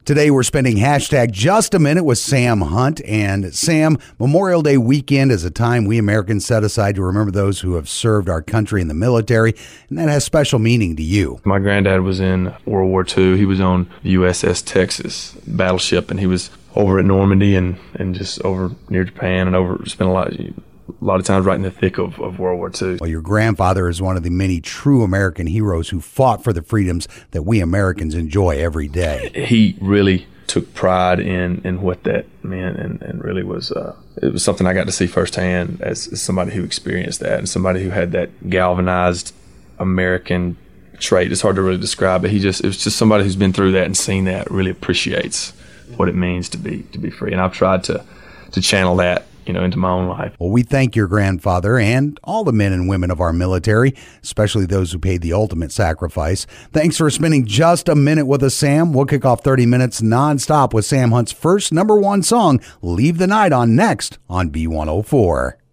Today we're spending hashtag Just a Minute with Sam Hunt. And Sam, Memorial Day weekend is a time we Americans set aside to remember those who have served our country in the military, and that has special meaning to you. My granddad was in World War II. He was on the USS Texas battleship, and he was over at Normandy and just over near Japan and spent a lot of times right in the thick of World War II. Well, your grandfather is one of the many true American heroes who fought for the freedoms that we Americans enjoy every day. He really took pride in what that meant, and really was it was something I got to see firsthand as somebody who experienced that and somebody who had that galvanized American trait. It's hard to really describe, but it was just somebody who's been through that and seen that really appreciates what it means to be free. And I've tried to channel that into my own life. Well, we thank your grandfather and all the men and women of our military, especially those who paid the ultimate sacrifice. Thanks for spending just a minute with us, Sam. We'll kick off 30 minutes nonstop with Sam Hunt's first #1 song, Leave the Night On, next on B104.